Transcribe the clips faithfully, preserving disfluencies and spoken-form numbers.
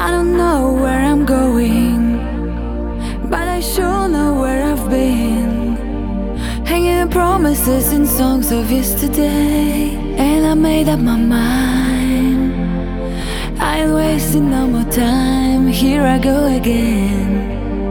I don't know where I'm going, but I sure know where I've been. Hanging on promises in songs of yesterday, and I made up my mind. I ain't wasting no more time, here I go again.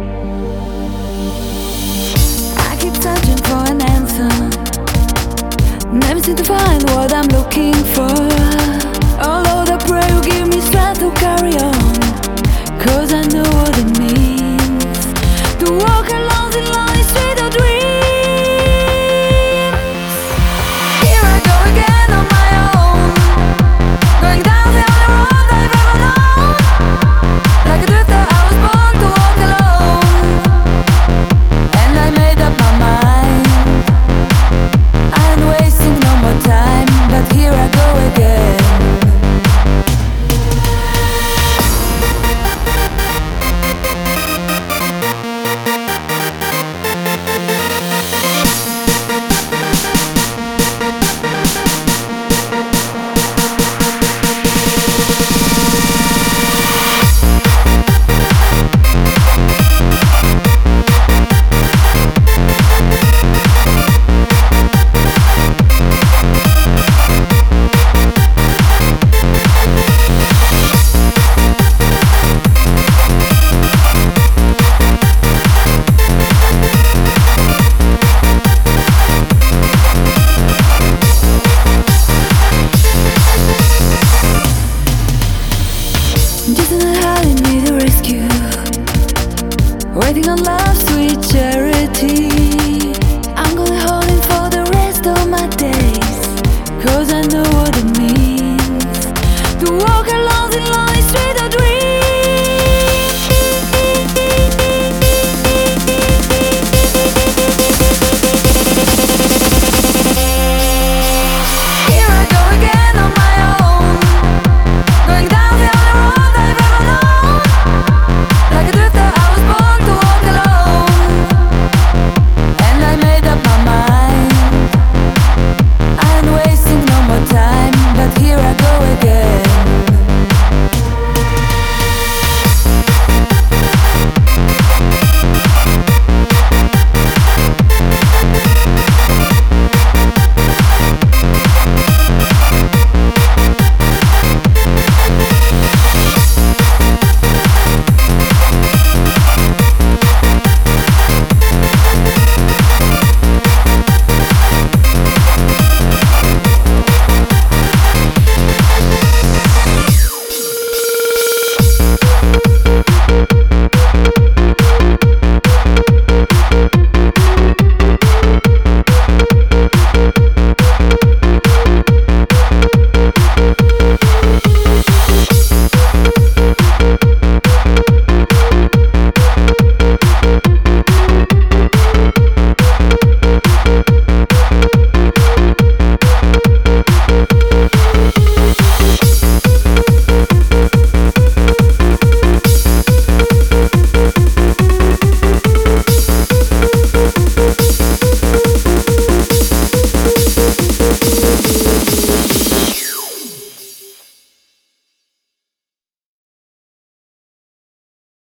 I keep searching for an answer, never seem to find what I'm looking for. Oh Lord, I pray you give me strength to carry on, 'cause I know what it means to walk along the lonely street of dreams. Here I go again on my own, going down the only road I've ever known. Like a drifter I was born to walk alone, and I made up my mind. I ain't wasting no more time, but here I go again. Just another heart in need a rescue, waiting on love's sweet charity. I'm gonna hold him for the rest of my days, 'cause I know what it means to walk along the line.